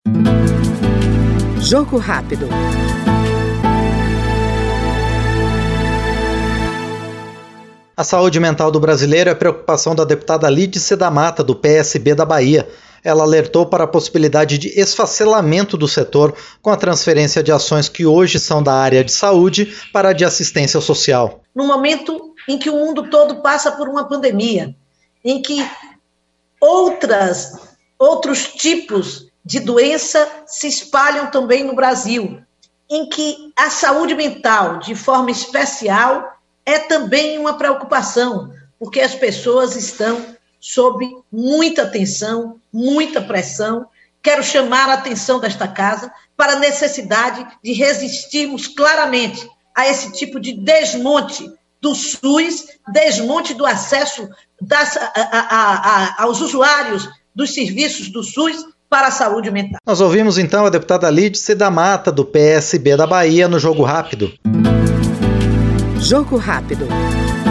Jogo rápido. A saúde mental do brasileiro é preocupação da deputada Lídice da Mata, do PSB da Bahia. Ela alertou para a possibilidade de esfacelamento do setor com a transferência de ações que hoje são da área de saúde para a de assistência social. No momento em que o mundo todo passa por uma pandemia, em que outros tipos de doença se espalham também no Brasil, em que a saúde mental, de forma especial, é também uma preocupação, porque as pessoas estão sob muita tensão, muita pressão. Quero chamar a atenção desta casa para a necessidade de resistirmos claramente a esse tipo de desmonte do SUS, desmonte do acesso aos usuários dos serviços do SUS para a saúde mental. Nós ouvimos então a deputada Lídice da Mata, do PSB da Bahia, no Jogo Rápido. Jogo rápido.